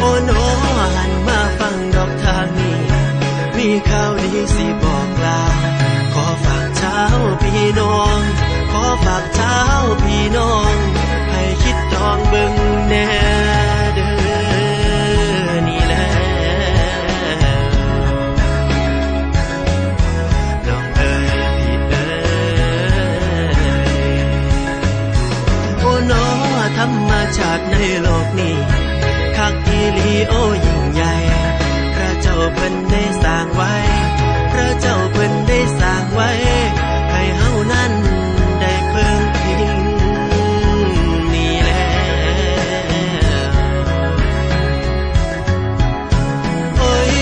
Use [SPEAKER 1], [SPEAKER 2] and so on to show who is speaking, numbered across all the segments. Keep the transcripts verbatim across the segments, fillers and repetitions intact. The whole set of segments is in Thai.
[SPEAKER 1] อ้โนหันมาฟังดอกทางนี้มีข่าวดีสิบอกลาขอฝากเช้าพี่น้องขอฝากเช้าพี่น้องให้คิดดองเบิ่งแน่เด้อนี่แหละน้องเอ๋ยพี่เอ๋ยโอ้โนธรรมชาติในโลกนี้คักอีหลีโอ้ยิ่งใหญ่พระเจ้าเพิ่นได้สร้างไว้พระเจ้าเพิ่นได้สร้างไว้ให้เฮานั้นได้เพิ่งพิงนี่แหละโอ้ย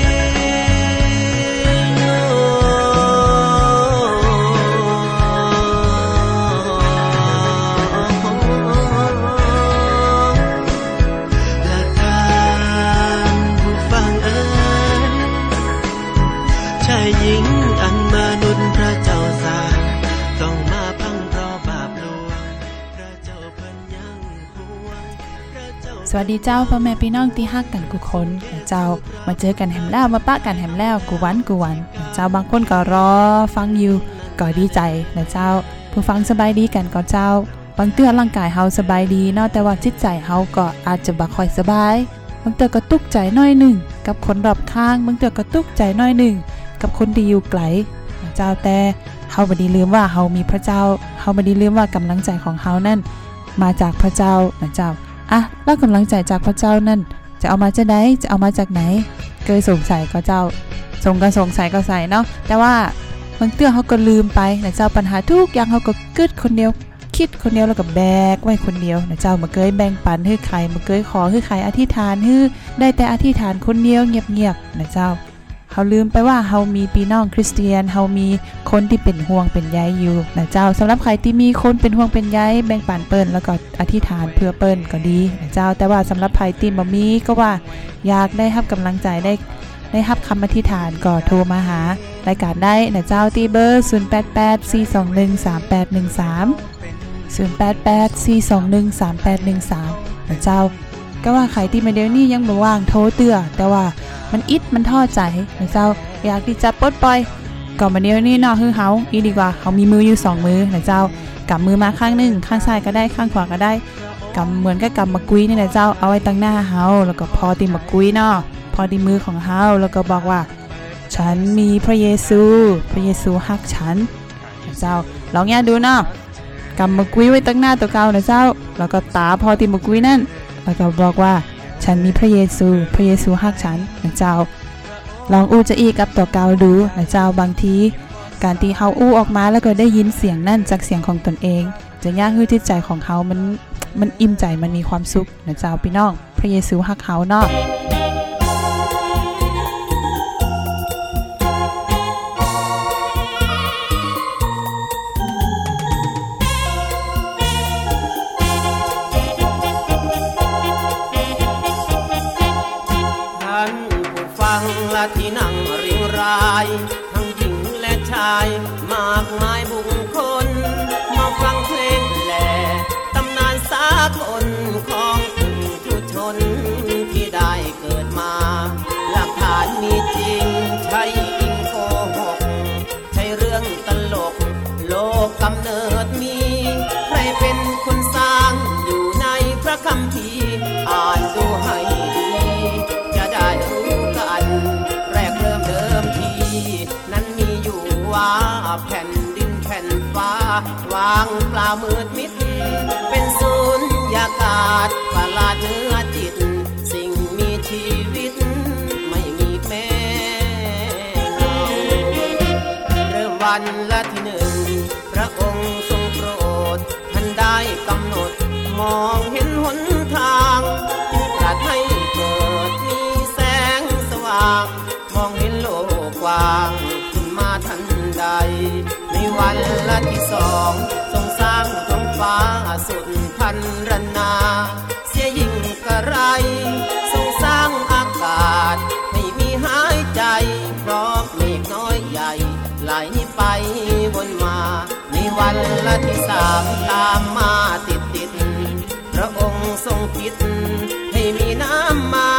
[SPEAKER 1] หญิงอันมนุษย์พระเจ้าสร้างต้องมาพังเพราะบาปลวงพระเจ้าเพิ่นยังห่วงสวัสดีเจ้าพ่อแม่พี่น้องที่ฮักกันทุกคนเจ้ามาเจอกันแหมแล้วมาปะกันแหมแล้วกูวันกูวันเจ้าบางคนก็รอฟังอยู่ก็ดีใจนะเจ้าผู้ฟังสบายดีกันก็เจ้าบางเตือร่างกายเฮาสบายดีเนาะแต่ว่าจิตใจเฮาก็อาจจะบ่ค่อยสบายบางเตือก็ตุกใจน้อยนึงกับคนรอบข้างบางเตือก็ตุกใจน้อยนึงกับคนที่อยู่ไกลเจ้าแต่เฮาบ่ได้ลืมว่าเฮามีพระเจ้าเฮาบ่ได้ลืมว่ากำลังใจของเฮานั่นมาจากพระเจ้านะเจ้าอ่ะแล้วกำลังใจจากพระเจ้านั่นจะเอามาจากไหนจะเอามาจากไหนเคยสงสัยก็เจ้าสงก็สงสัยก็ใส่เนาะแต่ว่าบางเตื้อเฮาก็ลืมไปนะเจ้าปัญหาทุกอย่างเฮาก็กึดคนเดียวคิดคนเดียวแล้วก็แบกไว้คนเดียวนะเจ้าบ่เคยแบ่งปันให้ใครบ่เคยขอให้ใครอธิษฐานให้ได้แต่อธิษฐานคนเดียวเงียบๆนะเจ้าเฮาลืมไปว่าเฮามีพี่น้องคริสเตียนเฮามีคนที่เป็นห่วงเป็นใยอยู่นะเจ้าสำหรับใครที่มีคนเป็นห่วงเป็นใยแบ่งปันเปิ้นแล้วก็อธิษฐานเพื่อเปิ้นก็ดีนะเจ้าแต่ว่าสำหรับใครที่บ่มีก็ว่าอยากได้รับกำลังใจได้ได้รับคำอธิษฐานก็โทรมาหารายการได้นะเจ้าที่เบอร์ศูนย์ แปด แปด สี่ สอง หนึ่ง สาม แปด หนึ่ง สาม ศูนย์ แปด แปด สี่ สอง หนึ่ง สาม แปด หนึ่ง สามนะเจ้าก็ว่าใครที่มาเดี๋ยวนี้ยังบ่ว่างโทรเตื้อแต่ว่ามันอิดมันท้อใจนะเจ้าอยากที่จะปลดปล่อยก็มาเดี๋ยวนี้เนาะคือเฮาอีดีกว่าเฮามีมืออยู่สองมือนะเจ้ากำมือมาข้างนึงข้างซ้ายก็ได้ข้างขวาก็ได้กำเหมือนกับกำมะกุยนี่นะเจ้าเอาไว้ตั้งหน้าเฮาแล้วก็พอติมะกุยเนาะพอติมือของเฮาแล้วก็บอกว่าฉันมีพระเยซูพระเยซูฮักฉันนะเจ้าลองอย่าดูเนาะกำมะกุยไว้ตั้งหน้าตัวเก่านะเจ้าแล้วก็ตาพอติมะกุยนั่นแล้วก็บอกว่าฉันมีพระเยซูพระเยซูฮักฉันนะเจ้าลองอู้จะอีกับตัวเก่าดูนะเจ้าบางทีการที่เฮาอู้ออกมาแล้วก็ได้ยินเสียงนั่นจากเสียงของตนเองจะยากให้จิตใจของเฮามันมันอิ่มใจมันมีความสุขนะเจ้าพี่น้องพระเยซูฮักเฮาเนาะ
[SPEAKER 2] ที่นั่งเรียงรายทั้งหญิงและชายมากมายบุคคลมาฟังเพลงแหล่ตำนานสากลของทุกชนที่ได้เกิดมาหลักฐานมีจริงใช่อิงโกหกใช่เรื่องตลกโลกกำเนิดมีใครเป็นคนสร้างอยู่ในพระคัมภีร์อ่านดูให้ดีจะได้รู้กันนั้นมีอยู่ว่าแผ่นดินแผ่นฟ้าวางเปล่ามืดมิดเป็นศูนยากาศประหลาดเนื้อจิตสิ่งมีชีวิตไม่มีแม้เงาเริ่มวันละที่หนึ่งพระองค์ทรงโปรดท่านได้กำหนดมองเห็นหนทางตรัสให้เกิดมีแสงสว่างมองเห็นโลกกว้างขึ้นมาทันใดในวันละที่สองทรงสร้างท้องฟ้าสุดพันรนาเสียยิ่งกระไรทรงสร้างอากาศให้มีหายใจเพราะเมฆน้อยใหญ่ไหลไปวนมาในวันละที่สามตามมาติดติดพระองค์ทรงคิดให้มีน้ำมา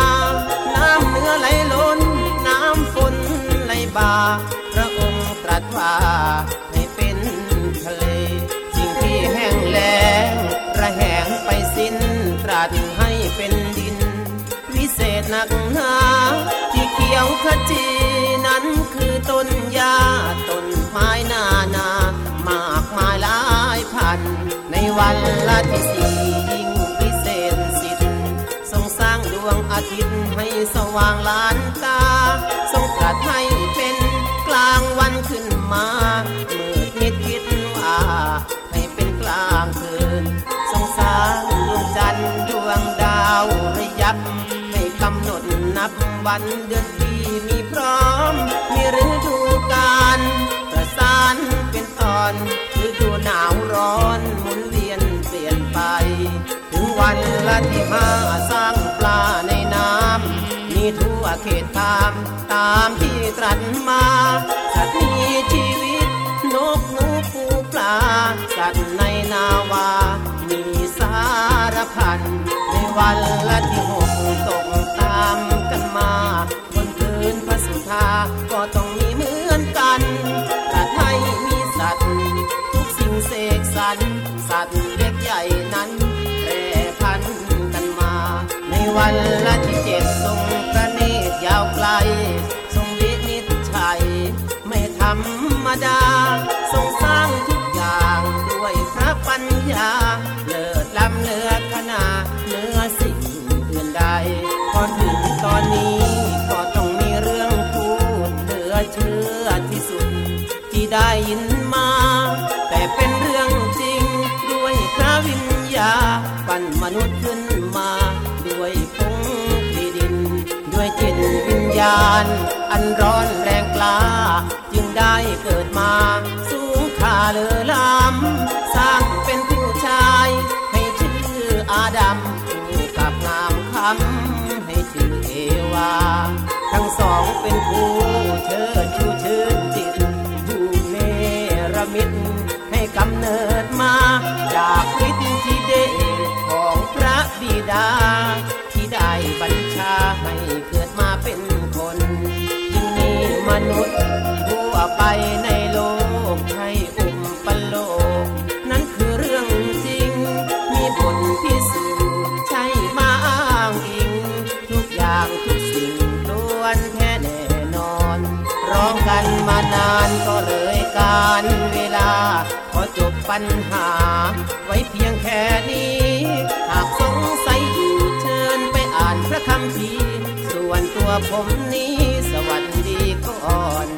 [SPEAKER 2] บาพระองค์ตรัสว่าให้เป็นทะเลสิ่งที่แห้งแล้งระแหงไปสิ้นตรัสให้เป็นดินวิเศษหนักหนาที่เขียวขจีนั้นคือต้นหญ้าต้นไม้นานามากมายหลายพันในวันละที่สี่ยิ่งวิเศษสิทธิ์ทรงสร้างดวงอาทิตย์ให้สว่างล้านตาทรงตรัสให้เป็นกลางวันขึ้นมามืดมิดคิดว่าให้เป็นกลางคืนทรงสร้างดวงจันทร์ดวงดาวระยับให้กำหนดนับวันเดือนปีมีพร้อมมีฤดูกาลประสานเป็นตอนฤดูหนาวร้อนหมุนเวียนเปลี่ยนไปถึงวันละที่ห้าสร้างปลาในน้ำมีทั่วเขตทามตามที่ตรัสมาสัตว์มีชีวิตนกหนูปูปลาสัตว์ในนาวามีสารพันในวันละที่หกตกตามกันมาบนพื้นพระสุธาก็ต้องมีเหมือนกันตรัสให้มีสัตว์ทุกสิ่งเสกสรรสัตว์เล็กใหญ่นั้นแปรพันกันมาในวันละที่เจ็ดทรงพระเนตรยาวไกลทรงวินิจฉัยไม่ธรรมดาทรงสร้างทุกอย่างด้วยพระปัญญาเลิศล้ำเลือขนาเหนือสิ่งอื่นใดพอถึงตอนนี้ก็ต้องมีเรื่องพูดเหลือเชื่อที่สุดที่ได้ยินมาแต่เป็นเรื่องจริงด้วยพระวิญญาณปั้นมนุษย์ขึ้นมาด้วยผงดินด้วยจิตวิญญาณอันร้อนแรงกล้าจึงได้เกิดมาสูงค่าเลอล้ำสร้างเป็นผู้ชายให้ชื่ออาดัมผู้กับงามคำให้ชื่อเอวาทั้งสองเป็นผู้เชิดชูชื่นจิตผู้เนรมิตให้กำเนิดมาจากฤทธิเดชของพระบิดาที่ได้บัญชาให้เกิดมาเป็นคนจึงมีมนุษย์ทั่วไปในโลกให้อุปโลกนั้นคือเรื่องจริงมีผลพิสูจน์ใช่มาอ้างอิงทุกอย่างทุกสิ่งล้วนแท้แน่นอนร้องกันมานานก็เลยการเวลาขอจบปัญหาไว้เพียงแค่นี้หากสงสัยอยู่เชิญไปอ่านพระคัมภีร์ส่วนตัวผมนี้สวัสดีก่อน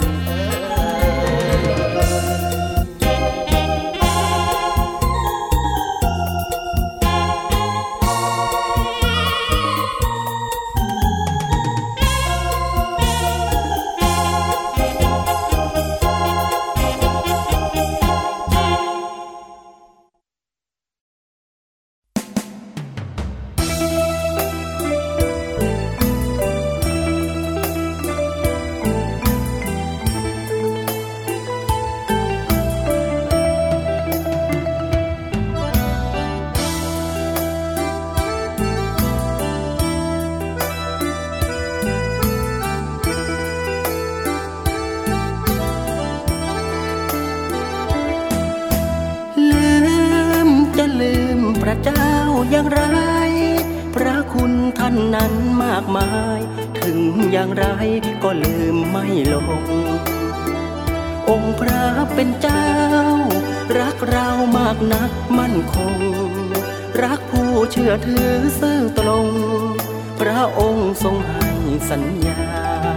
[SPEAKER 3] อย่างไรพระคุณท่านนั้นมากมายถึงอย่างไรก็ลืมไม่ลงองค์พระเป็นเจ้ารักเรามากนักมั่นคงรักผู้เชื่อถือซื่อตรงพระองค์ทรงให้สัญญา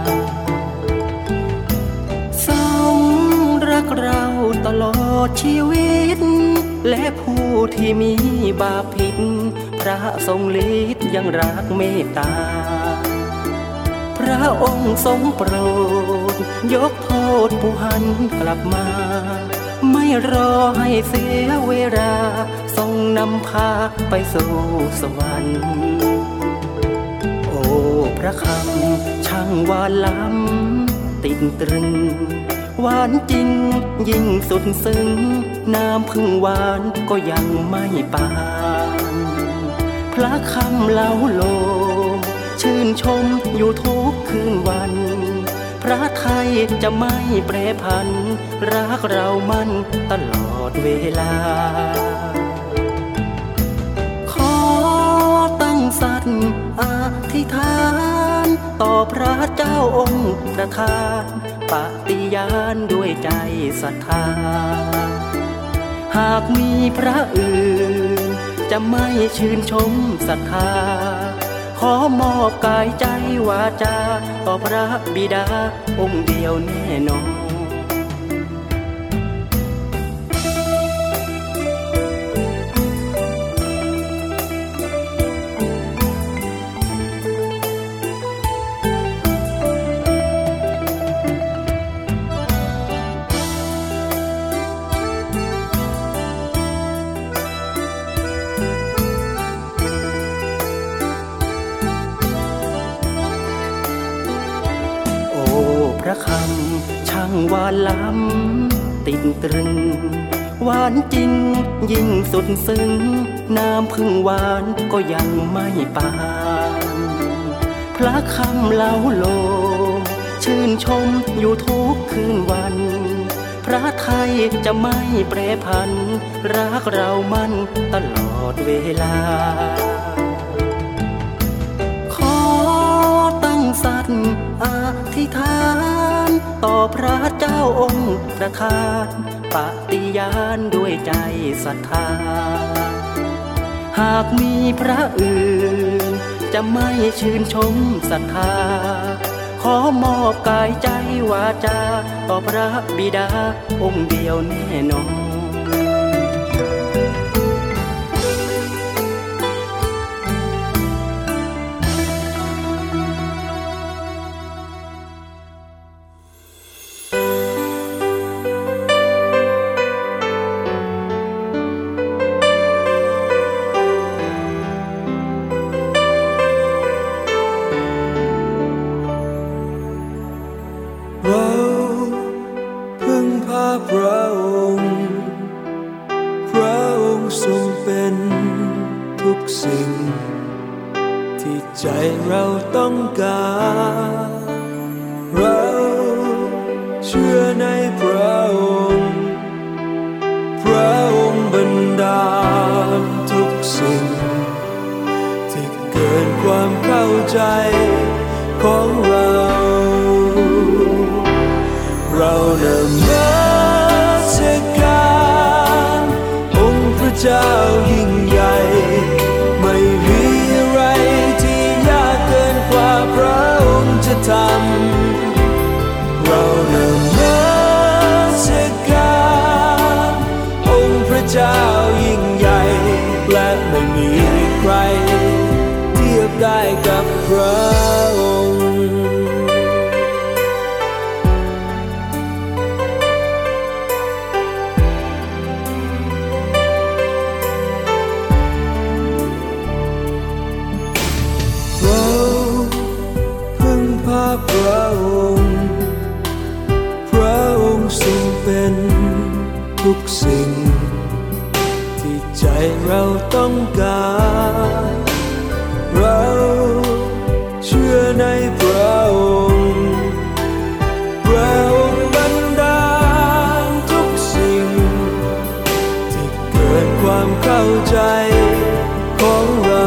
[SPEAKER 3] ทรงรักเราตลอดชีวิตและผู้ที่มีบาปผิดพระทรงฤทธิ์ยังรักเมตตาพระองค์ทรงโปรดยกโทษผู้หันกลับมาไม่รอให้เสียเวลาทรงนำพาไปสู่สวรรค์โอ้พระคำช่างหวานล้ำติดตรึงหวานจริงยิ่งสุดซึ้งน้ำพึ่งหวานก็ยังไม่ปานพระคำเล่าโลมชื่นชมอยู่ทุกคืนวันพพระไทยจะไม่แปรผันรักเรามั่นตลอดเวลาขอตั้งสัตย์อธิษฐานต่อพระเจ้าองค์ประธานปฏิญาณด้วยใจศรัทธาหากมีพระอื่นจะไม่ชื่นชมศรัทธาขอมอบกายใจวาจาต่อพระบิดาองค์เดียวแน่นอนพระคำช่างหวานล้ำติดตรึงหวานจริงยิ่งสุดซึ้งน้ำพึ่งหวานก็ยังไม่ปานพระคำเล่าโลชื่นชมอยู่ทุกคืนวันพระไทยจะไม่แปรผันรักเรามั่นตลอดเวลาสัตย์อธิษฐานต่อพระเจ้าองค์ประธานปฏิญาณด้วยใจศรัทธาหากมีพระอื่นจะไม่ชื่นชมศรัทธาขอมอบกายใจวาจาต่อพระบิดาองค์เดียวแน่นอน
[SPEAKER 4] เราต้องการเราเชื่อในพระองค์พระองค์บันดาลทุกสิ่งที่เกินความเข้าใจของเราเรานมัสการองค์พระเจ้ายิ่งใหญ่ไม่มีอะไรที่ยากเกินกว่าพระองค์จะทำเรานมัสการองค์พระเจ้ายิ่งใหญ่และไม่มีใครเทียบได้กับพระองค์พระองค์พระองค์ทรงเป็นทุกสิ่งที่ใจเราต้องการเราเชื่อในพระองค์พระองค์บันดาลทุกสิ่งที่เกินความเข้าใจของเรา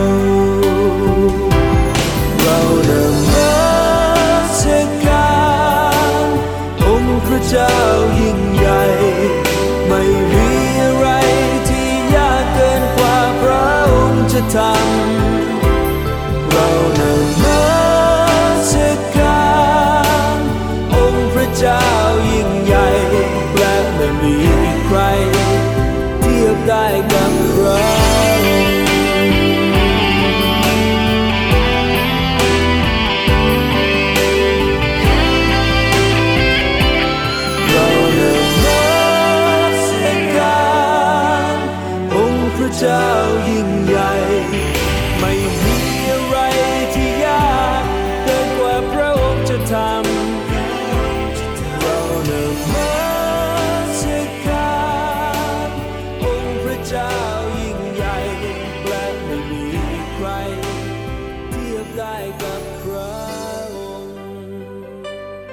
[SPEAKER 4] เรานมัสการองค์พระเจ้ายิ่งใหญ่ไม่มีอะไรที่ยากเกินกว่าพระองค์จะทำเรานมัสการองค์พระเจ้ายิ่งใหญ่และไม่มีใครเทียบได้กับพระองค์เจ้ายิ่งใหญ่ไม่มีอะไรที่ยากเกินกว่าพระองค์จะทำเรานมัสการองค์พระเจ้ายิ่งใหญ่และไม่มีใครเทียบได้กับพระองค์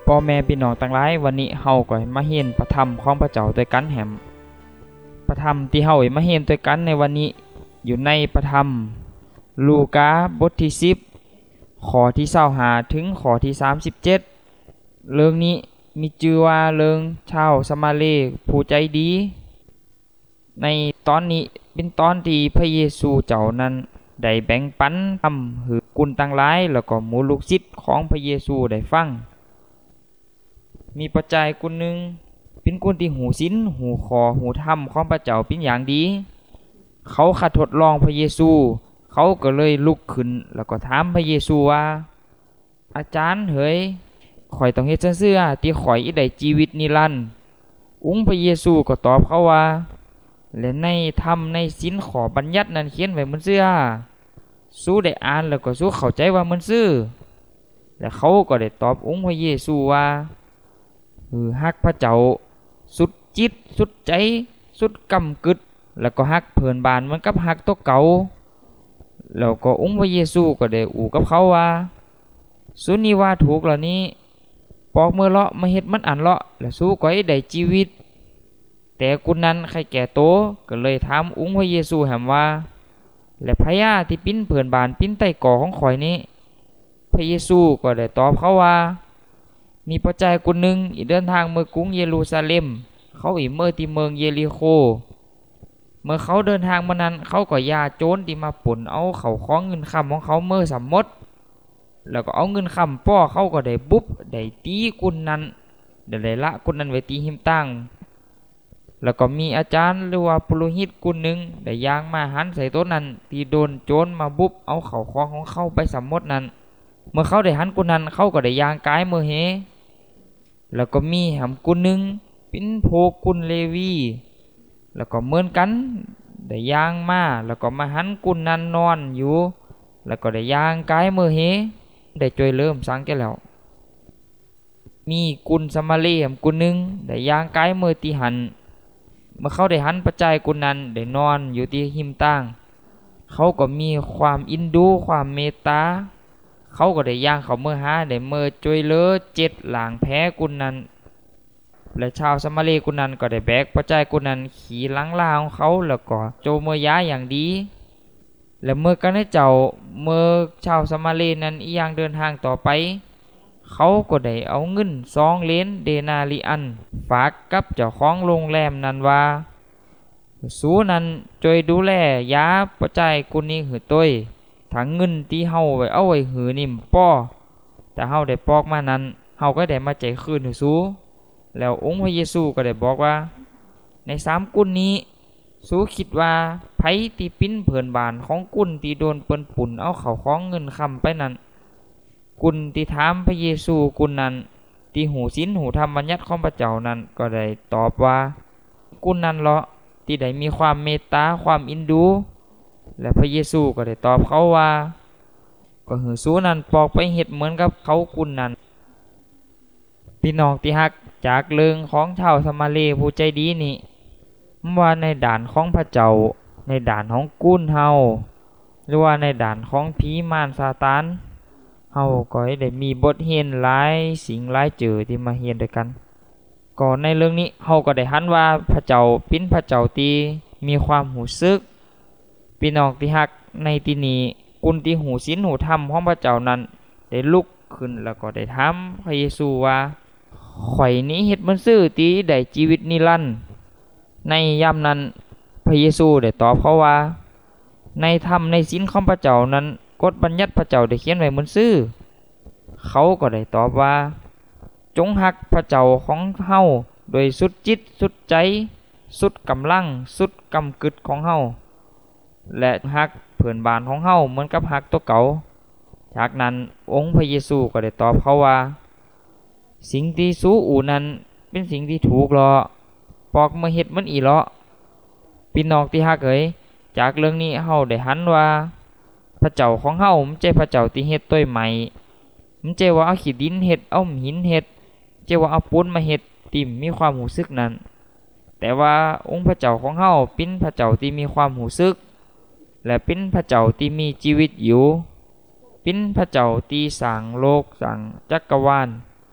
[SPEAKER 5] พ่อแม่พี่น้องทั้งหลายวันนี้เฮาก็มาเรียนพระธรรมของพระเจ้าด้วยกันแหมพระธรรมที่เฮามาเรียนด้วยกันในวันนี้อยู่ในพระธรรมลูกาบทที่สิบข้อที่ยี่สิบห้าถึงข้อที่สามสิบเจ็ดเรื่องนี้มีชื่อว่าเรื่องชาวสมาเลผู้ใจดีในตอนนี้เป็นตอนที่พระเยซูเจ้านั้นได้แบ่งปันธรรมให้กุนต่างหลายแล้วก็หมู่ลูกศิษย์ของพระเยซูได้ฟังมีปัจจัยกุนหนึ่งเป็นกุนที่หูศีลหูคอหูธรรมของพระเจ้าเป็นอย่างดีเขาขัดทดลองพระเยซูเขาก็เลยลุกขึ้นแล้วก็ถามพระเยซูว่าอาจารย์เฮ้ยข่อยต้องเฮ็ดจั่งซี้ที่ข่อยอีได้ชีวิตนิรันดร์องค์พระเยซูก็ตอบเขาว่าและในธรรมในศีลขอบัญญัตินั้นเขียนไว้บนเสื้อสู้ได้อ่านแล้วก็สู้เข้าใจว่ามันซื่อและเขาก็ได้ตอบองค์พระเยซูว่าเออฮักพระเจ้าสุดจิตสุดใจสุดกำกึดแล้วก็ฮักเพิ่นบานเหมือนกับฮักตัวเก่าแล้วก็องค์พระเยซูก็ได้อู่กับเขาว่าสุนี่ว่าถูกแล้วนี้ปอกมือเลาะมาเฮ็ดมันอันเลาะและสู้ก็ให้ได้ชีวิตแต่กุนนั้นใครแก่โตก็เลยถามองค์พระเยซูแหมว่าและพญาที่ปิ้นเผื่อนบานปิ้นใต้ก่อของข่อยนี้พระเยซูก็ได้ตอบเขาว่ามีปัจจัยกุนหนึ่งอีเดินทางเมื่อกรุงเยรูซาเล็มเขาอีเมื่อที่เมืองเยริโคเมื่อเขาเดินทางมานั้นเขาก็ยาโจรที่มาป่นเอาเขาของเงินคำของเขาเมื่อสมมติแล้วก็เอาเงินคำป้อเขาก็ได้บุบได้ตีกุนนั้นได้ละกุนนั้นไว้ตีหิมตั้งแล้วก็มีอาจารย์หรือว่าปุโรหิตกุนหนึ่งได้ย่างมาหันใส่ต้นนั้นที่โดนโจรมาบุบเอาเขาของของเขาไปสมมตินั้นเมื่อเขาได้หันกุนนั้นเขาก็ได้ย่างกายมือเฮแล้วก็มีหำกุนหนึ่งเป็นโพกุนเลวีแล้วก็เหมือนกันได้ย่างมาแล้วก็มาหันกุนนั้นนอนอยู่แล้วก็ได้ย่างกายมือเฮได้จอยเริ่มสังแก่แล้วมีกุนสมาเลหำกุนหนึ่งได้ย่างกายมือที่หันเมื่อเขาได้หันปัจจัยกุนนั้นได้นอนอยู่ที่หิมตั้งเขาก็มีความอินดูความเมตตาเขาก็ได้ย่างเขาเมื่อหาได้เมื่อจอยเลือเจ็ดหลางแพ้กุนนั้นและชาวสมาเลกุนนั้นก็ได้แบกปัจจัยกุนนั้นขี่หลังลาของเขาแล้วก็โจเมื่อย้ายอย่างดีและเมื่อกันให้เจ้าเมื่อชาวสมาเลนั้นอีอย่างเดินทางต่อไปเขาก็ได้เอาเงินสองเหรียญเดนาริอันฝากกับเจ้าของโรงแรมนั้นว่าสูนั้นจอยดูแลยาปัจจัยกุนนี้หือต้วยถังเงินที่เฮาไว้เอาไว้หือนิ่มป้อแต่เฮาได้ปอกมานั้นเฮาก็ได้มาใจคืนหือสูแล้วองค์พระเยซูก็ได้บอกว่าในสามกุนนี้สูคิดว่าไผที่ปิ้นเผื่อนบานของกุนที่โดนเปิ้นปุ่นเอาเขาของเงินคำไปนั้นกุนที่ถามพระเยซูกุนนั้นที่หูศีลหูธรรมบัญญัติของพระเจ้านั้นก็ได้ตอบว่ากุนนั้นเลาะที่ได้มีความเมตตาความอินดูและพระเยซูก็ได้ตอบเขาว่าก็หือสูนั้นปอกไปเฮ็ดเหมือนกับเขากุนนั้นพี่น้องที่ฮักจากเรื่องของชาวสมาเลผู้ใจดีนี่ว่าในด่านของพระเจ้าในด่านของกุนเฮาหรือว่าในด่านของผีมารซาตานเฮาก็ได้มีบทเรียนหลายสิ่งหลายเจอที่มาเรียนด้วยกันก่อนในเรื่องนี้เฮาก็ได้หันว่าพระเจ้าเป็นพระเจ้าที่มีความหูซึกพี่น้องที่ฮักในที่นี้กุนที่หูศีลหูธรรมของพระเจ้านั้นได้ลุกขึ้นแล้วก็ได้ถามพระเยซูว่าข่อยนี้เฮ็ดมันซื่อตีได้ชีวิตนิรันดร์ในยามนั้นพระเยซูได้ตอบเขาว่าในธรรมในศีลของพระเจ้านั้นกฎบัญญัติพระเจ้าได้เขียนไว้มันซื่อเขาก็ได้ตอบว่าจงฮักพระเจ้าของเฮาโดยสุดจิตสุดใจสุดกำลังสุดกำกึดของเฮาและฮักเผื่อนบานของเฮาเหมือนกับฮักตัวเก่าจากนั้นองค์พระเยซูก็ได้ตอบเขาว่าสิ่งที่สู้อูนั้นเป็นสิ่งที่ถูกหรอปอกมาเฮ็ดมันอีหรอพี่น้องที่ฮักเอ๋ยจากเรื่องนี้เฮาได้หันว่าพระเจ้าของเฮามันใจพระเจ้าที่เฮ็ดต้วยใหม่มันใจว่าเอาขี้ดินเฮ็ดเอาหินเฮ็ดใจว่าเอาปูนมาเฮ็ดติ่มมีความหูซึกนั้นแต่ว่าองค์พระเจ้าของเฮาเป็นพระเจ้าที่มีความหูซึกและเป็นพระเจ้าที่มีชีวิตอยู่เป็นพระเจ้าที่สร้างโลกสร้างจักรวาล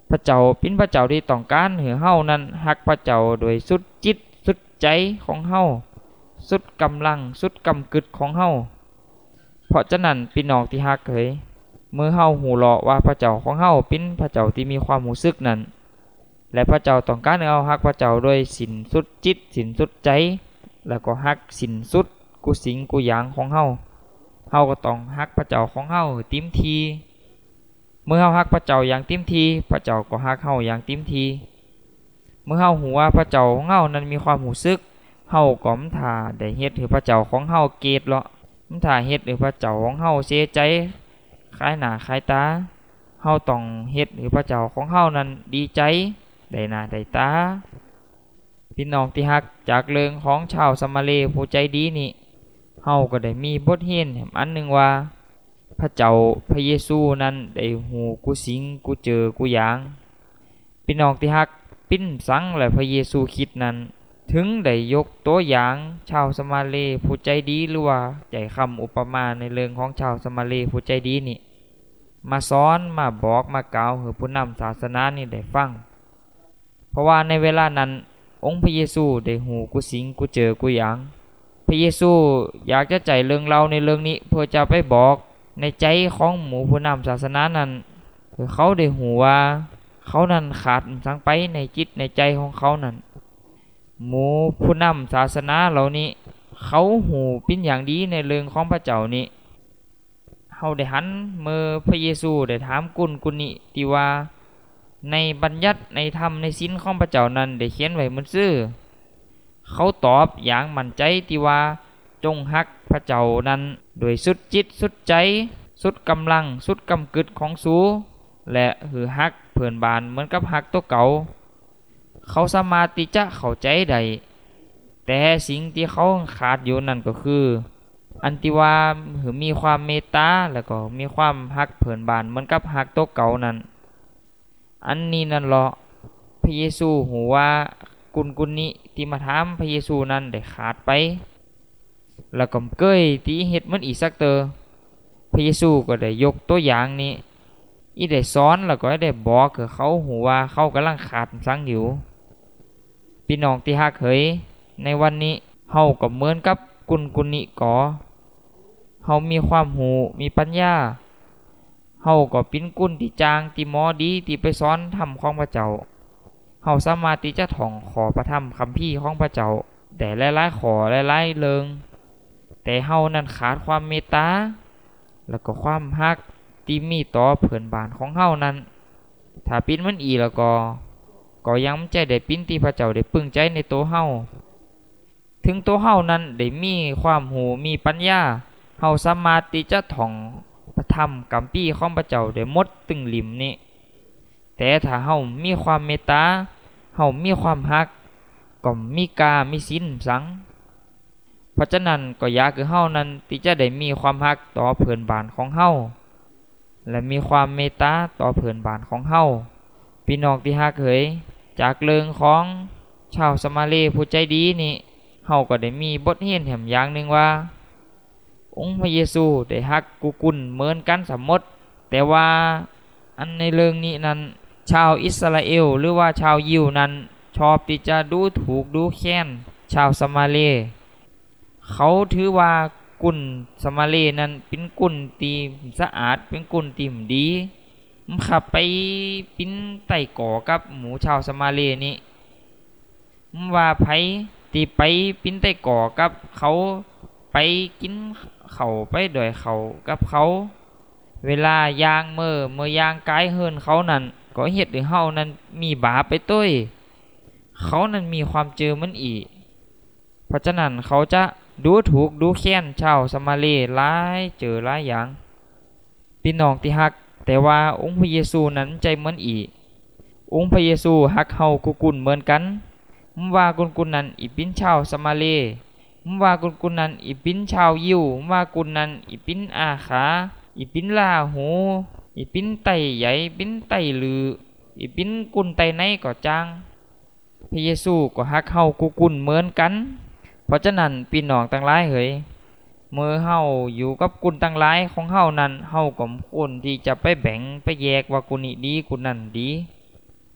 [SPEAKER 5] พระเจ้าเป็นพระเจ้าที่ต้องการให้เฮานั้นฮักพระเจ้าโดยสุดจิตสุดใจของเฮาสุดกำลังสุดกำกึดของเฮาเพราะฉะนั้นพี่น้องที่ฮักเอ๋ยเมื่อเฮาหูเลาะว่าพระเจ้าของเฮาเป็นพระเจ้าที่มีความรู้สึกนั้นและพระเจ้าต้องการให้เฮาฮักพระเจ้าด้วยสิ้นสุดจิตสิ้นสุดใจแล้วก็ฮักสิ้นสุดกุสิ่งกุอย่างของเฮาเฮาก็ต้องฮักพระเจ้าของเฮาเต็มที่เมื่อเฮาฮักพระเจ้าอย่างเต็มที่พระเจ้าก็ฮักเฮาอย่างเต็มที่เมื่อเฮาหูว่าพระเจ้าของเฮานั้นมีความรู้สึกเฮาก็มท่าได้เฮ็ดให้พระเจ้าของเฮาเกลียดเลาะมท่าเฮ็ดให้พระเจ้าของเฮาเสียใจคล้ายหน้าคล้ายตาเฮาต้องเฮ็ดให้พระเจ้าของเฮานั้นดีใจได้หน้าได้ตาพี่น้องที่ฮักจากเรื่องของชาวสมาเลผู้ใจดีนี่เฮาก็ได้มีบทเรียนอันหนึ่งว่าพระเจ้าพระเยซูนั้นได้หูกูสิงกูเจอกูหยางพี่น้องที่ฮักปิ้นสังและพระเยซูคริสต์นั้นถึงได้ยกตัวอย่างชาวสมาเลผู้ใจดีหรือว่าใจคำอุปมาในเรื่องของชาวสมาเลผู้ใจดีนี่มาสอนมาบอกมากล่าวให้ผู้นำศาสนานี่ได้ฟังเพราะว่าในเวลานั้นองค์พระเยซูได้หูกูสิงกูเจอกูหยางพระเยซูอยากจะใจเรื่องเราในเรื่องนี้เพื่อจะไปบอกในใจของหมู่ผู้นำศาสนานั้นคือเขาได้หูว่าเขานั้นขาดสังไปในจิตในใจของเขานั้นหมู่ผู้นำศาสนาเหล่านี้เขาหูเป็นอย่างดีในเรื่องของพระเจ้านี้เขาได้หันเมื่อพระเยซูได้ถามกุนกุนิที่ว่าในบัญญัติในธรรมในศีลของพระเจ้านั้นได้เขียนไว้มันซื่อเขาตอบอย่างมั่นใจที่ว่าจงฮักพระเจ้านั้นโดยสุดจิตสุดใจสุดกำลังสุดกำกึดของสูและหือฮักเพื่อนบานเหมือนกับฮักตัวเก่าเขาสามารถที่จะเข้าใจได้แต่สิ่งที่เขาขาดอยู่นั่นก็คืออันที่ว่าหือมีความเมตตาแล้วก็มีความฮักเพื่อนบานเหมือนกับฮักตัวเก่านั้นอันนี้นั่นเหรอพระเยซูหูว่ากุนกุนนี้ที่มาถามพระเยซูนั้นได้ขาดไปแล้วก็เกยที่เฮ็ดมันอีกสักเตอพระเยซูก็ได้ยกตัวอย่างนี้อีได้สอนแล้วก็ได้บอกกับเขาหูว่าเขากำลังขาดสังอยู่พี่น้องที่ฮักเขยในวันนี้เฮาก็เหมือนกับกุนกุนนี้ก่อเฮามีความหูมีปัญญาเฮาก็เป็นกุนที่จางที่หมอดีที่ไปสอนธรรมของพระเจ้าเฮาสามารถที่จะท่องขอพระธรรมคัมภีร์ของพระเจ้าแต่หลายๆขอหลายๆเรื่องแต่เฮานั้นขาดความเมตตาแล้วก็ความฮักที่มีต่อเพื่อนบ้านของเฮานั้นถ้าปิ้นมันอีแล้วก็ก็ยังใจได้ปิ้นที่พระเจ้าได้ปึ้งใจในตัวเฮาถึงตัวเฮานั้นได้มีความหูมีปัญญาเฮาสามารถที่จะท่องพระธรรมคัมภีร์ของพระเจ้าได้หมดตึงลิมนี้แต่ถ้าเฮามีความเมตตาเฮามีความฮักก็มีกามีศีลสังเพราะฉะนั้นก็อยากคือเฮานั้นที่จะได้มีความฮักต่อเพื่อนบ้านของเฮาและมีความเมตตาต่อเพื่อนบ้านของเฮาพี่น้องที่ฮักเอ๋ยจากเรื่องของชาวสมาเลผู้ใจดีนี่เฮาก็ได้มีบทเรียนแถมอย่างหนึ่งว่าองค์พระเยซูได้ฮักกุกุลเหมือนกันสมมติแต่ว่าอันในเรื่องนี้นั้นชาวอิสราเอลหรือว่าชาวยิวนั้นชอบที่จะดูถูกดูแคลนชาวสมาเลเขาถือว่ากุนสมาเลนั้นเป็นกุนที่สะอาดเป็นกุนที่ดีมันขับไปปิ้นไต่ก่อกับหมูชาวสมาเลนี่มันว่าไผที่ไปปิ้นไต่ก่อกับเขาไปกินเขาไปด้วยเขากับเขาเวลายางเมื่อเมื่อยางกายเฮินเขานั้นก็เฮ็ดให้เฮานั้นมีบาปไปต้วยเขานั้นมีความเจอมันอีกเพราะฉะนั้นเขาจะดูถูกดูแคลนชาวสมาเลหลายเจอหลายอย่างพี่น้องที่ฮักแต่ว่าองค์พระเยซูนั้นใจเหมือนอีกองค์พระเยซูฮักเฮากุกุนเหมือนกันมว่ากุนกุนนั้นอีปินชาวสมาเลมว่ากุนกุนนั้นอีปินชาวยิวมว่ากุนนั้นอีปินอาขาอีปินลาหูอีปินไตใหญ่ปินไตลืออีปินกุนไตในก็จางพระเยซูก็ฮักเฮากุกุนเหมือนกันเพราะฉะนั้นพี่น้องทั้งหลายเอ๋ยเมื่อเฮาอยู่กับกุนทั้งหลายของเฮานั้นเฮาก็ควรที่จะไปแบ่งไปแยกว่ากุนนี้ดีกุนนั้นดี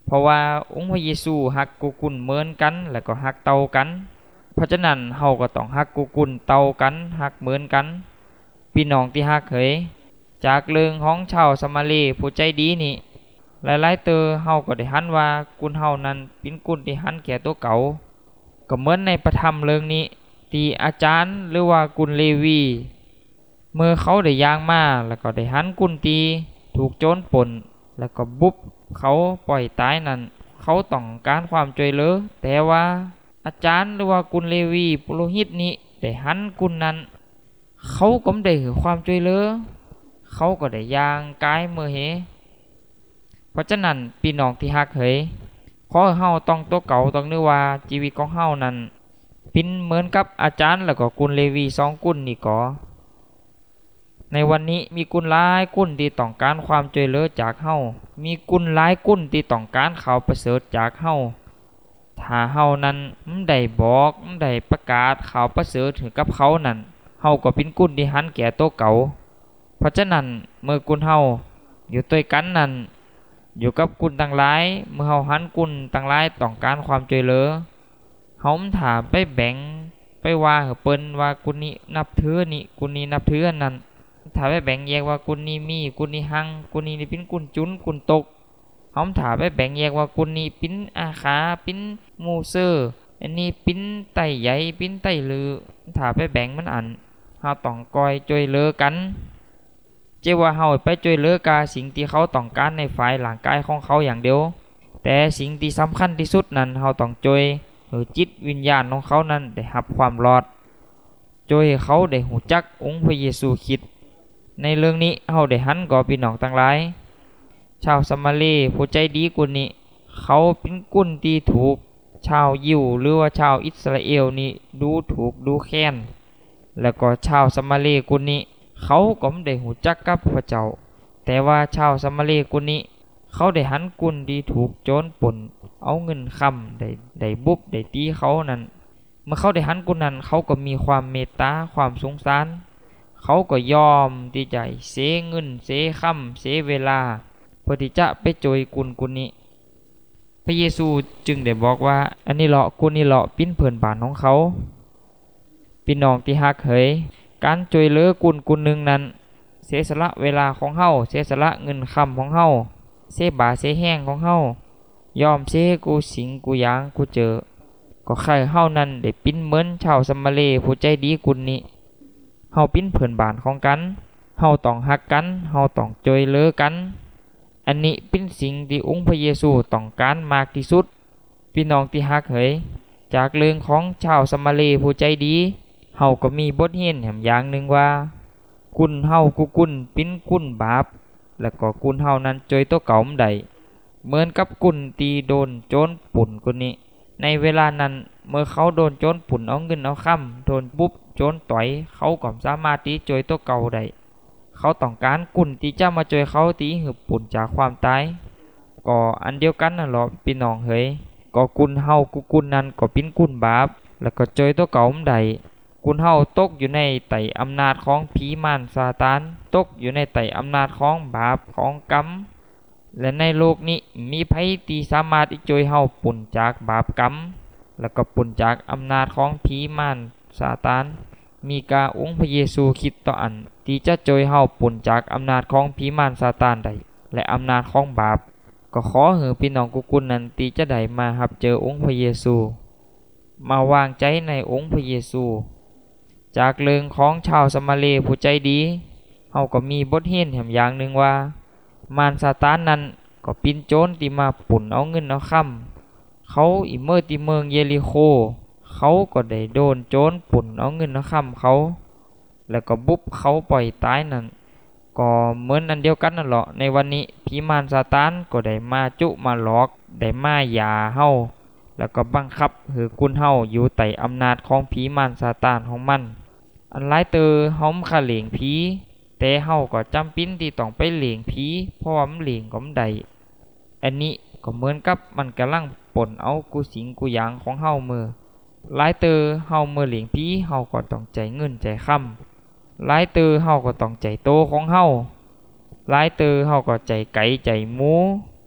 [SPEAKER 5] เพราะว่าองค์พระเยซูฮักกูกุนเหมือนกันแล้วก็ฮักเต่ากันเพราะฉะนั้นเฮาก็ต้องฮักกูกุนเต่ากันฮักเหมือนกันพี่น้องที่ฮักเขยจากเรื่องของชาวสมาลีผู้ใจดีนี่หลายๆเตอเฮาก็ได้หันว่ากุนเฮานั้นเป็นกุนที่หันแก่ตัวเก่าก็เหมือนในประธรรมเรื่องนี้ที่อาจารย์หรือว่ากุนเลวีเมื่อเขาได้ย่างมาแล้วก็ได้หันกุนตีถูกโจรป่นแล้วก็บุบเขาปล่อยตายนั้นเขาต้องการความช่วยเหลือแต่ว่าอาจารย์หรือว่ากุนเลวีปุโรหิตนี้ได้หันกุนนั้นเขาก็ไม่ได้ให้ความช่วยเหลือเขาก็ได้ย่างกายเมื่อเหเพราะฉะนั้นพี่น้องที่ฮักเฮยขอให้เฮาต้องตัวเก่าต้องนึกว่าชีวิตของเฮานั้นเป็นเหมือนกับอาจารย์แล้วก็กุนเลวีสองกุนนี่ก็ในวันนี้มีกุนหลายกุนที่ต้องการความช่วยเหลือจากเฮามีกุนหลายกุนที่ต้องการข่าวประเสริฐจากเฮาถ้าเฮานั้นไม่ได้บอกไม่ได้ประกาศข่าวประเสริฐถึงกับเขานั้นเฮาก็เป็นกุนที่หันแก่ตัวเก่าเพราะฉะนั้นเมื่อกุนเฮาอยู่ด้วยกันนั้นอยู่กับกุนต่างหลายเมื่อเฮาหันกุนต่างหลายต้องการความช่วยเหลือเฮาถามไปแบ่งไปว่าเฮาเปิ้นว่ากุนนี้นับถือนี่กุนนี้นับถืออันนั้นถ้าไปแบ่งแยกว่ากุนนี้มีกุนนี้หังกุนนี้นี่เป็นกุนจุนกุนตกเฮาถามไปแบ่งแยกว่ากุนนี้เป็นอาขาเป็นมูเซอร์อันนี้เป็นไต้ใหญ่เป็นไต้ลือถ้าไปแบ่งมันอันเฮาต้องคอยช่วยเหลือกันเจว่าเฮาไปช่วยเหลือกาสิ่งที่เขาต้องการในฝ่ายร่างกายของเขาอย่างเดียวแต่สิ่งที่สำคัญที่สุดนั้นเฮาต้องช่วยให้จิตวิญญาณของเขานั้นได้รับความรอดช่วยให้เขาได้รู้จักองค์พระเยซูคริสต์ในเรื่องนี้เฮาได้หันก่อพี่น้องทั้งหลายชาวสมาลีผู้ใจดีกุนนี้เขาเป็นกุนที่ถูกชาวยิวหรือว่าชาวอิสราเอลนี่ดูถูกดูแค้นแล้วก็ชาวสมาลีกุนนี้เขาก็ไม่ได้หูจักกับพระเจ้าแต่ว่าชาวสมาลีกุนนี้เขาได้หันกุนที่ถูกโจรป่นเอาเงินคำได้ได้บุบได้ตีเขานั้นเมื่อเขาได้หันกุนนั้นเขาก็มีความเมตตาความสงสารเขาก็ยอมที่จะเสียเงินเสียคำเสียเวลาเพื่อที่จะไปโจยกุนกุนนี้พระเยซูจึงได้บอกว่าอันนี้เลาะกุนนี้เลาะปิ้นเพื่อนบ้านของเขาพี่น้องที่ฮักเขยการช่วยเหลือกุนกุนหนึ่งนั้นเสียสละเวลาของเฮาเสียสละเงินคำของเฮาเสียบาเสียแห้งของเฮายอมเสียกูสิงกูยางกูเจอก็ใครเฮานั้นได้ปิ้นเหมือนชาวสมาเลผู้ใจดีกุนนี้เฮาปิ้นเพื่อนบ้านของกันเฮาต้องฮักกันเฮาต้องช่วยเหลือกันอันนี้เป็นสิ่งที่องค์พระเยซูต้องการมากที่สุดพี่น้องที่ฮักเขยจากเรื่องของชาวสมาเลผู้ใจดีเฮาก็มีบทเรียนแห่งอย่างหนึ่งว่ากุนเฮากุกุนปิ้นกุนบาปแล้วก็กุนเฮานั้นจอยตัวเก่าใดเหมือนกับกุนตีโดนโจรปุ่นคนนี้ในเวลานั้นเมื่อเขาโดนโจรปุ่นเอาเงินเอาค่ำโดนปุ๊บโจรต่อยเขาก็สามารถตีจอยตัวเก่าได้เขาต้องการกุนที่จะมาจอยเขาตีหืบปุ่นจากความตายก็อันเดียวกันน่ะหรอพี่น้องเฮ้ยก็กุนเฮากุกุนนั้นก็ปิ้นกุนบาปแล้วก็จอยตัวเก่าใดกุนเฮาตกอยู่ในไต่อำนาจของผีมารซาตานตกอยู่ในไต่อำนาจของบาปของกรรมและในโลกนี้มีไผที่สามารถที่ช่วยเฮาปุ่นจากบาปกรรมแล้วก็ปุ่นจากอำนาจของผีมารซาตานมีกาองค์พระเยซูคริสต์ต่ออันที่จะช่วยเฮาปุ่นจากอำนาจของผีมารซาตานได้และอำนาจของบาปก็ขอให้พี่น้องกุกุนนั้นที่จะได้มารับเจอองค์พระเยซูมาวางใจในองค์พระเยซูจากเรื่องของชาวสมาเลผู้ใจดีเฮาก็มีบทเรียนแห่งอย่างหนึ่งว่ามารซาตานนั้นก็ปินโจรที่มาปุ่นเอาเงินเอาค่ำเขาอิเมอร์ที่เมืองเยริโคเขาก็ได้โดนโจรปุ่นเอาเงินเอาค่ำเขาแล้วก็บุบเขาปล่อยตายนั่นก็เหมือนอันเดียวกันนั่นแหละในวันนี้ผีมารซาตานก็ได้มาจุมาหลอกได้มาหย่าเฮาแล้วก็บังคับให้กุนเฮาอยู่ใต้อำนาจของผีมารซาตานของมันอันหลายเตอเฮาคาเหลงผีแต่เฮาก็จำเป็นที่ต้องไปเหลงผีเพราะว่ามันเหลงก็บ่ได้อันนี้ก็เหมือนกับมันกำลังป่นเอากูสิงกูหยางของเฮามือหลายเตอเฮาเมื่อเหลงผีเฮาก็ต้องใจเงินใจค่ำหลายเตอเฮาก็ต้องใจโตของเฮาหลายเตอเฮาก็ใจไก่ใจหมู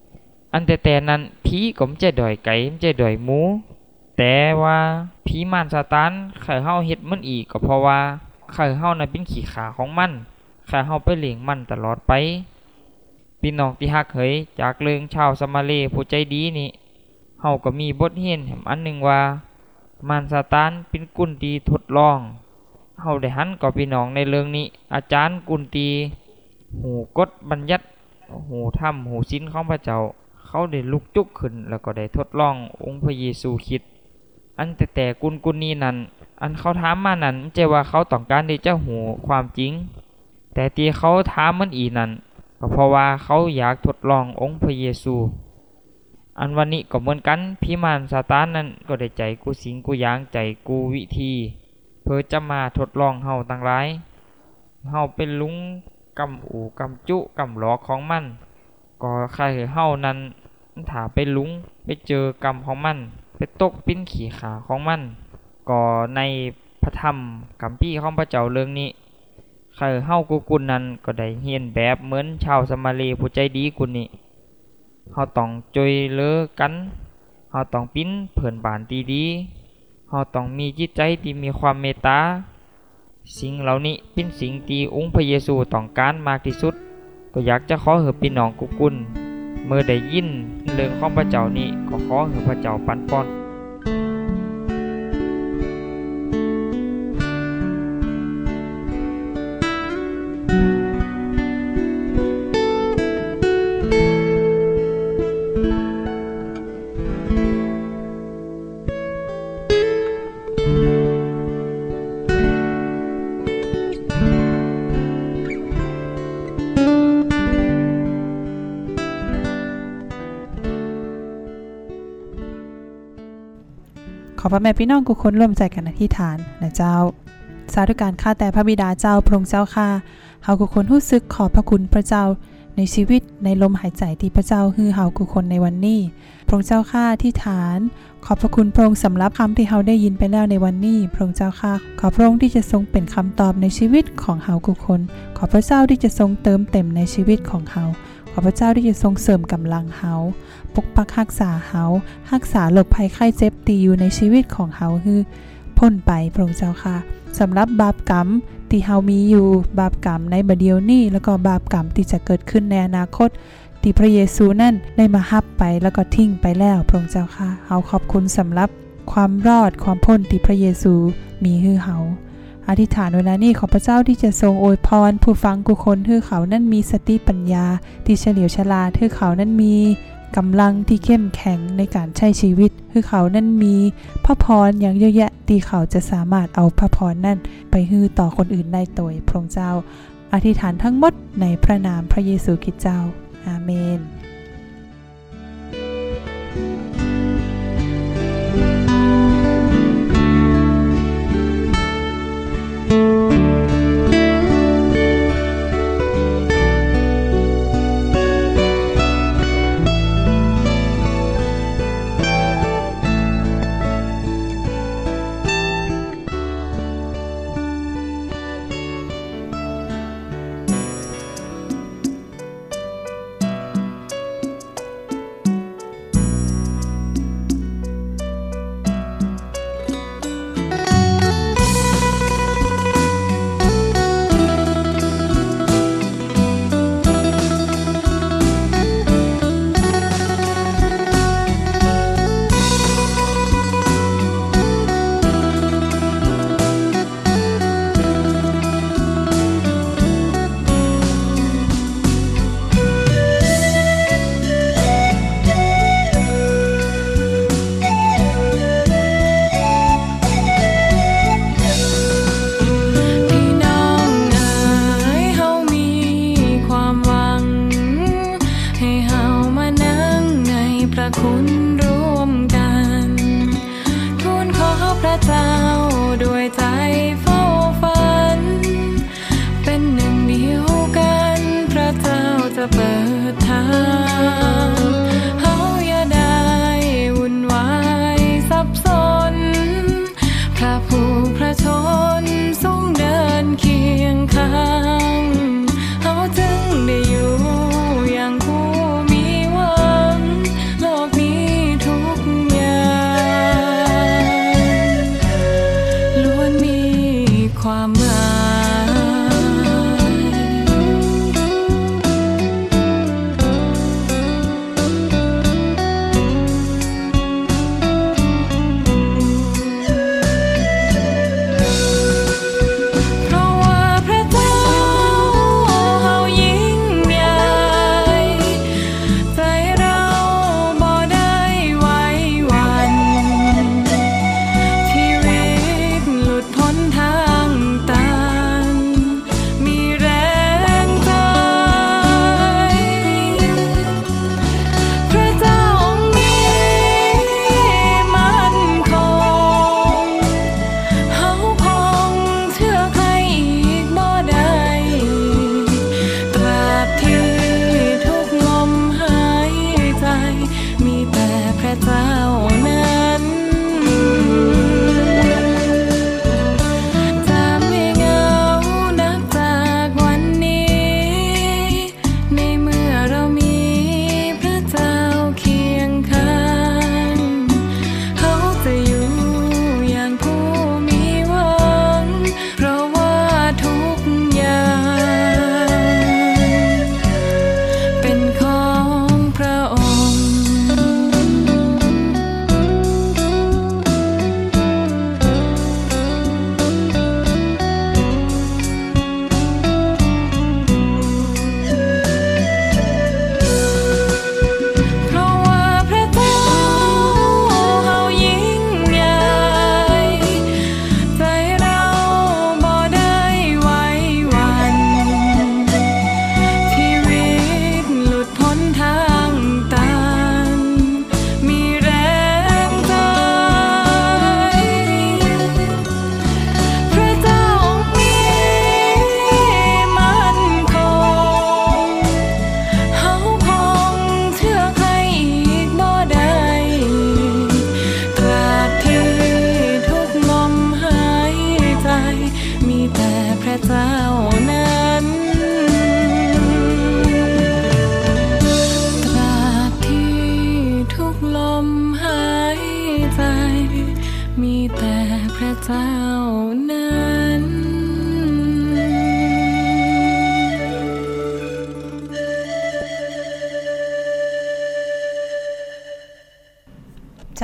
[SPEAKER 5] อันแต่แต่นั้นผีก็บ่จะด้อยไกลบ่จะด้อยหมู่แต่ว่าผีมารซาตานข้าเฮาเฮ็ดมันอีกก็เพราะว่าข้าเฮาน่ะเป็นขี้ขาของมันข้าเฮาไปเลี้ยงมันตลอดไปพี่น้องที่ฮักเฮยจากเรื่องชาวสมาเลผู้ใจดีนี่เฮาก็มีบทเรียนแหมอันนึงว่ามารซาตานเป็นกุนตีทดลองเฮาได้หันกับพี่น้องในเรื่องนี้อาจารย์กุนตีหูกฎบัญญัติหูธรรมหูศีลของพระเจ้าเขาได้ลุกจุกขึ้นแล้วก็ได้ทดลององค์พระเยซูคริสต์อันแต่แต่กุนกุนนี้นั้นอันเขาถามมานั้นไม่ใช่ว่าเขาต้องการที่จะหูความจริงแต่ที่เขาถามมันอีนั้นก็เพราะว่าเขาอยากทดลององค์พระเยซูอันวันนี้ก็เหมือนกันพิมานซาตานนั้นก็ได้ใจกูสิงกูยางใจกูวิธีเพื่อจะมาทดลองเฮาต่างหลายเฮาเป็นลุงกำอูกำจุกำหลอกของมันก็ใครเฮานั้นถ้าไปลุงไปเจอกรรมของมันไปตกปิ้นขี่ขาของมันก็ในพระธรรมคัมภีร์ของพระเจ้าเรื่องนี้ใครเฮากูกุนนั้นก็ได้เรียนแบบเหมือนชาวสมาลีผู้ใจดีกุนนี้เฮาต้องช่วยเหลือกันเฮาต้องปิ้นเพื่อนบ้านที่ดีเฮาต้องมีจิตใจที่มีความเมตตาสิ่งเหล่านี้เป็นสิ่งที่องค์พระเยซูต้องการมากที่สุดก็อยากจะขอให้พี่น้องกุกุนเมื่อได้ยินเรื่องของพระเจ้านี้ก็ขอให้พระเจ้าปันป้อน
[SPEAKER 1] ขอพระแม่พี่น้องทุกคนร่วมใจกันอธิษฐานนะเจ้าสาธุการข้าแต่พระบิดาเจ้าพระองค์เจ้าข้าเฮาทุกคนรู้สึกขอบพระคุณพระเจ้าในชีวิตในลมหายใจที่พระเจ้าให้เฮาทุกคนในวันนี้พระองค์เจ้าข้าอธิษฐานขอบพระคุณพระองค์สำหรับคำที่เฮาได้ยินไปแล้วในวันนี้พระองค์เจ้าข้าขอพระองค์ที่จะทรงเป็นคำตอบในชีวิตของเฮาทุกคนขอพระเจ้าที่จะทรงเติมเต็มในชีวิตของเฮาขอพระเจ้าที่จะทรงเสริมกำลังเฮาปกปักรักษาเฮารักษาโรคภัยไข้เจ็บที่อยู่ในชีวิตของเฮาคือพ้นไปพระองค์เจ้าค่ะสำหรับบาปกรรมที่เฮามีอยู่บาปกรรมในบัดเดี๋ยวนี้แล้วก็บาปกรรมที่จะเกิดขึ้นในอนาคตที่พระเยซูนั่นได้มารับไปแล้วก็ทิ้งไปแล้วพระองค์เจ้าค่ะเฮาขอบคุณสำหรับความรอดความพ้นที่พระเยซูมีให้เฮาอธิษฐานเวลานี้ขอพระเจ้าที่จะทรงอวยพรผู้ฟังทุกคนให้เขานั้นมีสติปัญญาที่เฉลียวฉลาดให้เขานั้นมีกำลังที่เข้มแข็งในการใช้ชีวิตให้เขานั้นมีพระพรอย่างเยอะแยะที่เขาจะสามารถเอาพระพรนั้นไปให้ต่อคนอื่นได้โดยพระองค์เจ้าอธิษฐานทั้งหมดในพระนามพระเยซูคริสต์เจ้าอาเมน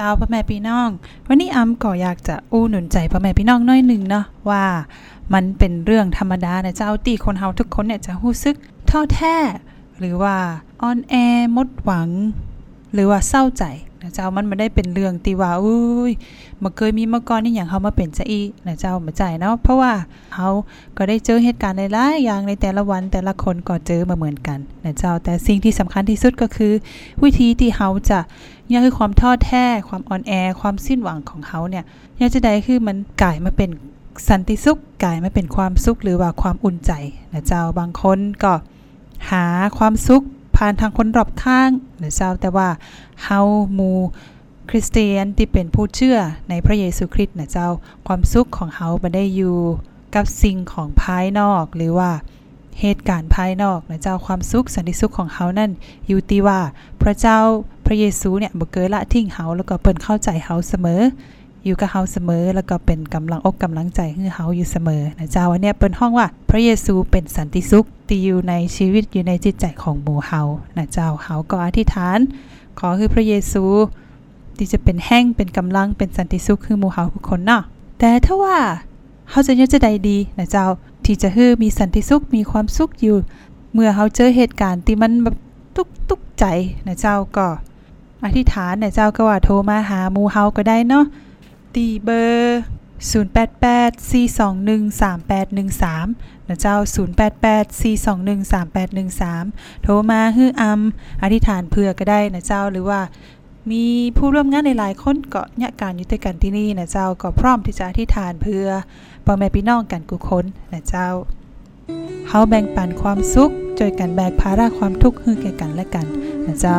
[SPEAKER 1] จ้าพ่อแม่พี่น้องวันนี้อ้ำก็อยากจะอู้หนุนใจพ่อแม่พี่น้องน้อยหนึ่งเนาะว่ามันเป็นเรื่องธรรมดานะเจ้าที่คนเฮาทุกคนเนี่ยจะรู้สึกท้อแท้หรือว่าอ่อนแอหมดหวังหรือว่าเศร้าใจนะเจ้ามันไม่ได้เป็นเรื่องที่ว่าอุ้ยมาเคยมีมาก่อนนี่อย่างเฮามาเป็นซะอีนะเจ้ามาใจเนาะเพราะว่าเฮาก็ได้เจอเหตุการณ์หลายๆอย่างในแต่ละวันแต่ละคนก็เจอมาเหมือนกันนะเจ้าแต่สิ่งที่สำคัญที่สุดก็คือวิธีที่เฮาจะยังคือความท้อแท้ความอ่อนแอความสิ้นหวังของเฮาเนี่ยอยากจะได้คือมันกลายมาเป็นสันติสุขกลายมาเป็นความสุขหรือว่าความอุ่นใจนะเจ้าบางคนก็หาความสุขผ่านทางคนรอบข้างนะเจ้าแต่ว่าเฮาหมู่คริสเตียนที่เป็นผู้เชื่อในพระเยซูคริสต์นะเจ้าความสุขของเฮาบ่ได้อยู่กับสิ่งของภายนอกหรือว่าเหตุการณ์ภายนอกนะเจ้าความสุขสันติสุขของเฮานั่นอยู่ที่ว่าพระเจ้าพระเยซูเนี่ยบ่เคยละทิ้งเฮาแล้วก็เปิ้นเข้าใจเฮาเสมออยู่กับเฮาเสมอแล้วก็เป็นกำลังอกกำลังใจให้เฮาอยู่เสมอนะเจ้าอันเนี้ยเปิ้นฮ้องว่าพระเยซูเป็นสันติสุขที่อยู่ในชีวิตอยู่ในจิตใจของหมู่เฮานะเจ้าเฮาก็อธิษฐานขอคือพระเยซูที่จะเป็นแห่งเป็นกำลังเป็นสันติสุขคือหมู่เฮาทุกคนเนาะแต่ถ้าว่าเฮาจะยังจะได้ดีนะเจ้าที่จะให้มีสันติสุขมีความสุขอยู่เมื่อเฮาเจอเหตุการณ์ที่มันแบบตุกๆใจนะเจ้าก็อธิษฐานนะเจ้าก็ว่าโทรมาหาหมู่เฮาก็ได้เนาะตีเบอร์ศูนย์ แปด แปด สี่ สอง หนึ่ง สาม แปด หนึ่ง สามนะเจ้าศูนย์ แปด แปด สี่ สอง หนึ่ง สาม แปด หนึ่ง สามโทรมาฮื้ออำอธิษฐานเพื่อก็ได้นะเจ้าหรือว่ามีผู้ร่วมงานหลายๆคนก็เนี่ยการอยู่ด้วยกันที่นี่นะเจ้าก็พร้อมที่จะอธิษฐานเพื่อพ่อแม่พี่น้องกันทุกคนนะเจ้าเฮาแบ่งปันความสุขช่วยกันแบกภาระความทุกข์ให้แก่กันและกันนะเจ้า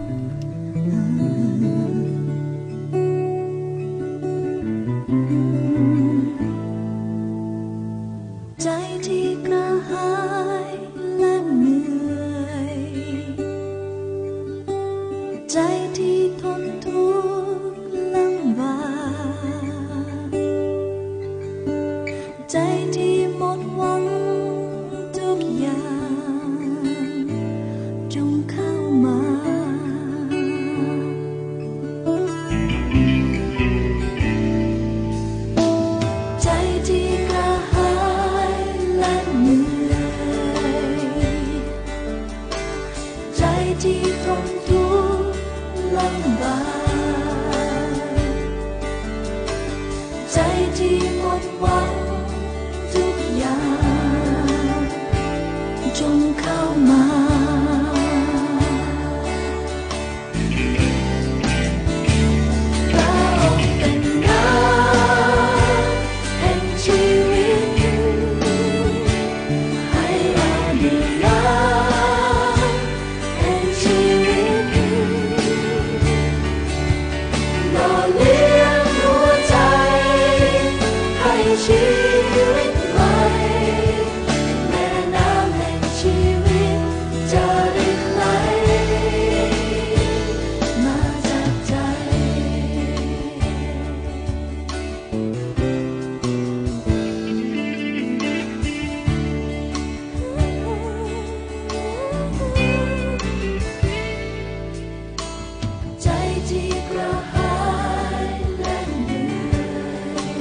[SPEAKER 6] ใจที่กระหายและเหนื่อยใจที่ทนทุกข์ลำบากใจที่หมดหวังทุกอย่างจงเข้ามาใจที่กระหายและเหนื่อยใจที่ทนทุกข์ลำบากใจที่หมดหวังทุกอย่างจงเข้ามาพระองค์เป็นน้ำแห่งชีวิตให้อานุญาตแห่งชีวิตหล่อเลี้ยงหัวใจให้ชีวิตใหม่แม่น้ำแห่งชีวิตจะรินไหลมาจากใจใจที่กระหายและเหนื่อย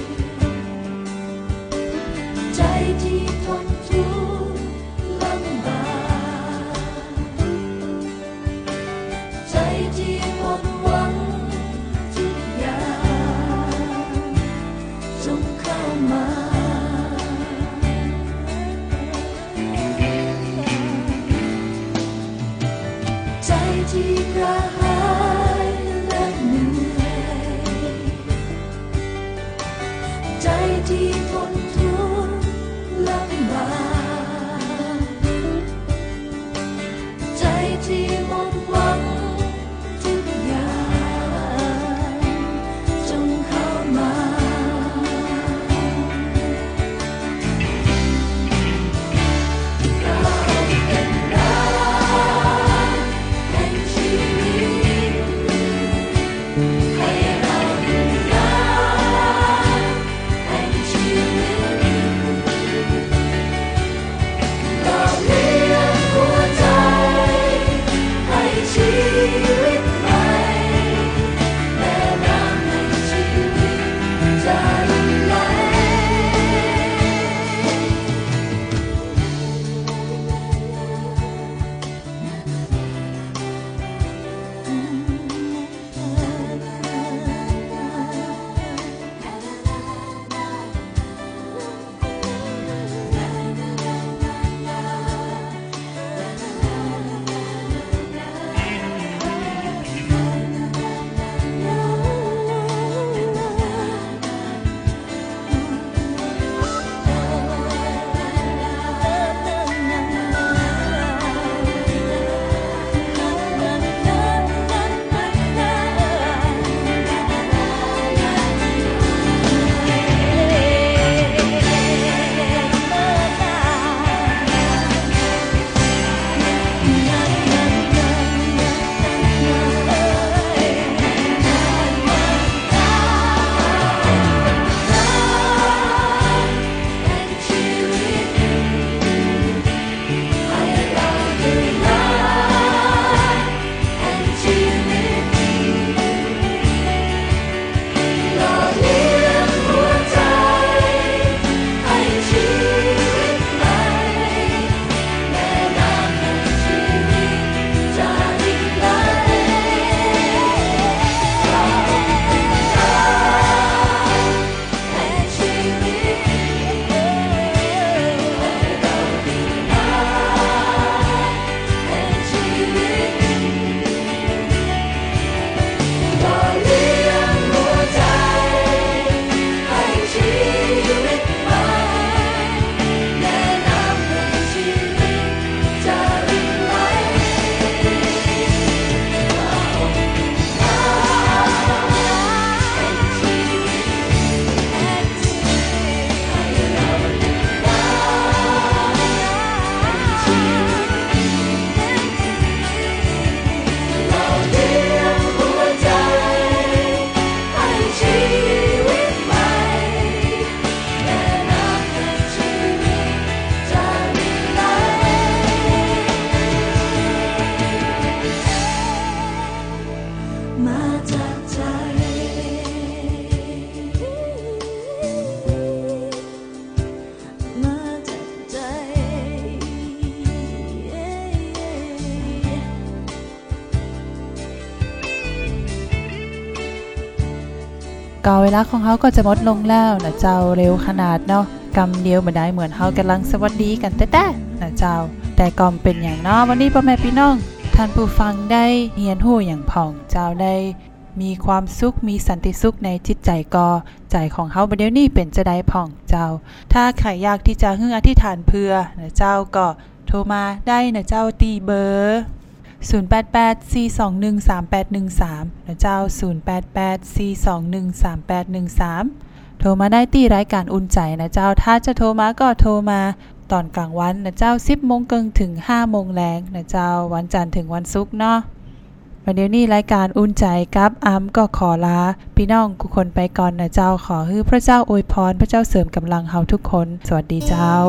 [SPEAKER 6] ใจที่ทนทุกข์ลำบากใจที่หมดหวังทุกอย่างจงเข้ามาใจที่กระหายและเหนื่อยใจที่ทนทุกข์ลำบากใจที่หมดหวังทุกอย่างจงเข้ามาพระองค์เป็นน้ำแห่งชีวิต
[SPEAKER 1] ก็เวลาของเฮาก็จะหมดลงแล้วนะเจ้าเร็วขนาดเนาะกำเดียวบ่ได้เหมือนเฮากำลังสวัสดีกันแต้ๆนะเจ้าแต่ก็เป็นอย่างเนาะวันนี้พ่อแม่พี่น้องท่านผู้ฟังได้เรียนรู้อย่างผ่องเจ้าได้มีความสุขมีสันติสุขในจิตใจก็ใจของเฮาบัดเดี๋ยวนี้เป็นจะได้ผ่องเจ้าถ้าใครอยากที่จะฮึ่งอธิษฐานเพื่อนะเจ้าก็โทรมาได้นะเจ้าตีเบอร์ศูนย์ แปด แปด สี่ สอง หนึ่ง สาม แปด หนึ่ง สามนะเจ้าศูนย์ แปด แปด สี่ สอง หนึ่ง สาม แปด หนึ่ง สามโทรมาได้ที่รายการอุ่นใจนะเจ้าถ้าจะโทรมาก็โทรมาตอนกลางวันนะเจ้า สิบโมงครึ่งถึง ห้าโมงแลงนะเจ้าวันจันทร์ถึงวันศุกร์เนาะวันเดี๋ยวนี้รายการอุ่นใจกับอัมก็ขอลาพี่น้องทุกคนไปก่อนนะเจ้าขอให้พระเจ้าอวยพรพระเจ้าเสริมกำลังเฮาทุกคนสวัสดีเจ้า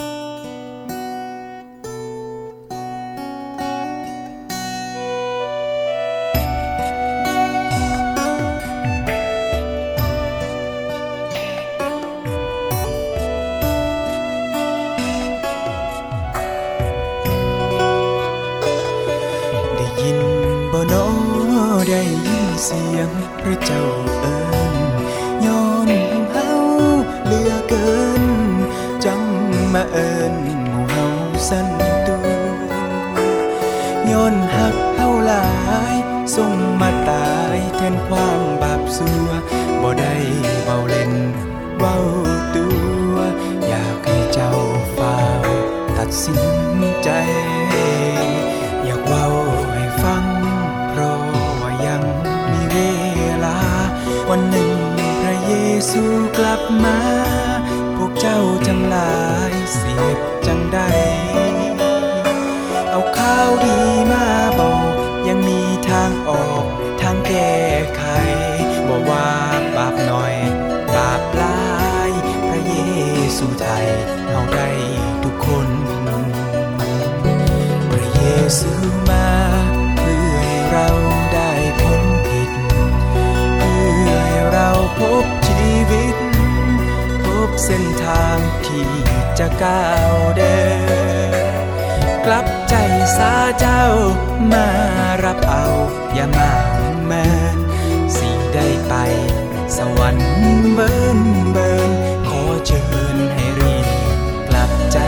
[SPEAKER 4] ได้ยินเสียงพระเจ้าเอิ้นย้อนเฮาเหลือเกินจังมาเอิ้นหมู่เฮาสั่นตัวย้อนฮักเฮาหลายส่งมาตายแทนความบาปซัวบ่ได้เว้าเล่นเว้าตัวอยากให้เจ้าฟังตัดสินใจอยากเว้าให้ฟังเพราะยังมีเวลาวันหนึ่งพระเยซูกลับมาพวกเจ้าทั้งหลายเสียดจังได้เอาข่าวดีมาบอกยังมีทางออกทางแก้ไขบ่ว่าบาปน้อยบาปหลายพระเยซูไทยเอาได้ทุกคนพระเยซูมาเพื่อให้เราได้พ้นผิดเพื่อให้เราพบชีวิตพบเส้นทางที่จะก้าวเดินกลับใจสาเจ้ามารับเอาอย่ามาแม้นสิได้ไปสวรรค์เบิ่นเบิ่นขอเชิญให้รีบกลับใจ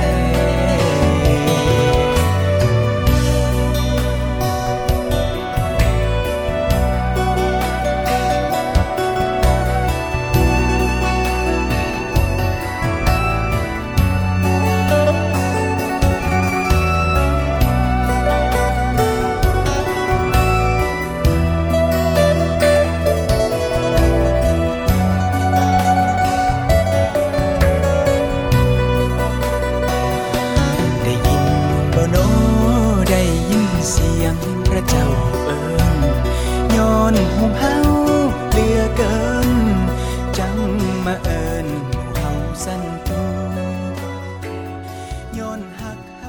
[SPEAKER 4] พระเจ้าเอิ้นย้อนหมู่เฮาเหลือเกินจังมาเอิ้นหมู่เฮาสั่นตัวย้อนฮัก